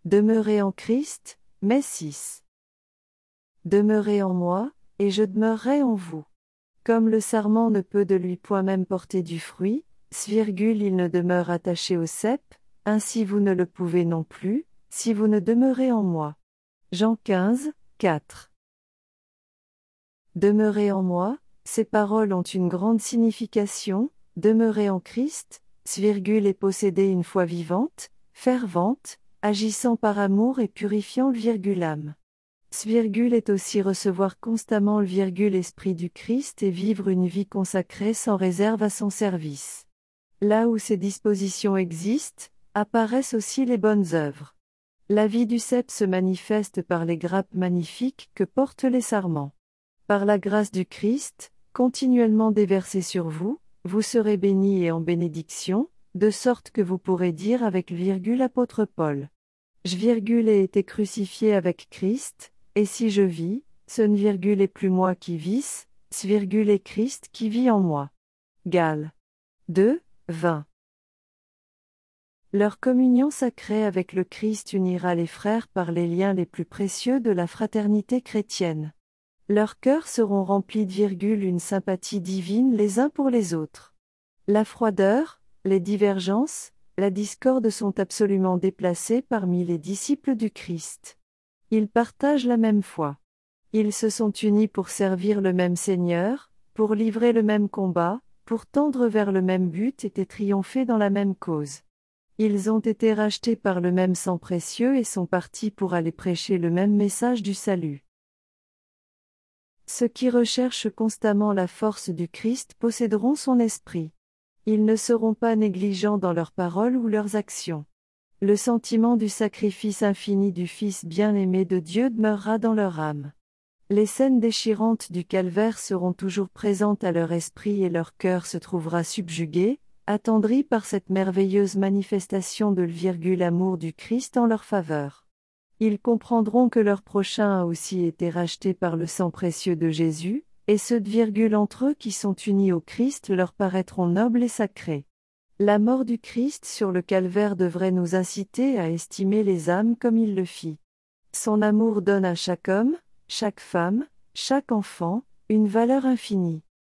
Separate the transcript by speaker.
Speaker 1: Demeurez en Christ, mai 6. Demeurez en moi, et je demeurerai en vous. Comme le sarment ne peut de lui point même porter du fruit, il ne demeure attaché au cep, ainsi vous ne le pouvez non plus, si vous ne demeurez en moi. Jean 15, 4. Demeurez en moi, ces paroles ont une grande signification, demeurer en Christ, et posséder une foi vivante, fervente, agissant par amour et purifiant l'âme. Est aussi recevoir constamment l'Esprit du Christ et vivre une vie consacrée sans réserve à son service. Là où ces dispositions existent, apparaissent aussi les bonnes œuvres. La vie du cep se manifeste par les grappes magnifiques que portent les sarments. Par la grâce du Christ, continuellement déversée sur vous, vous serez bénis et en bénédiction, de sorte que vous pourrez dire avec l'apôtre Paul. Ai été crucifié avec Christ, et si je vis, ce n'est plus moi qui vis, est Christ qui vit en moi. Galates 2, 20. Leur communion sacrée avec le Christ unira les frères par les liens les plus précieux de la fraternité chrétienne. Leurs cœurs seront remplis d'une sympathie divine les uns pour les autres. La froideur, les divergences, la discorde sont absolument déplacées parmi les disciples du Christ. Ils partagent la même foi. Ils se sont unis pour servir le même Seigneur, pour livrer le même combat, pour tendre vers le même but et triompher dans la même cause. Ils ont été rachetés par le même sang précieux et sont partis pour aller prêcher le même message du salut. Ceux qui recherchent constamment la force du Christ posséderont son esprit. Ils ne seront pas négligents dans leurs paroles ou leurs actions. Le sentiment du sacrifice infini du Fils bien-aimé de Dieu demeurera dans leur âme. Les scènes déchirantes du calvaire seront toujours présentes à leur esprit et leur cœur se trouvera subjugué, attendri par cette merveilleuse manifestation de l'amour du Christ en leur faveur. Ils comprendront que leur prochain a aussi été racheté par le sang précieux de Jésus, et ceux entre eux qui sont unis au Christ leur paraîtront nobles et sacrés. La mort du Christ sur le calvaire devrait nous inciter à estimer les âmes comme il le fit. Son amour donne à chaque homme, chaque femme, chaque enfant, une valeur infinie.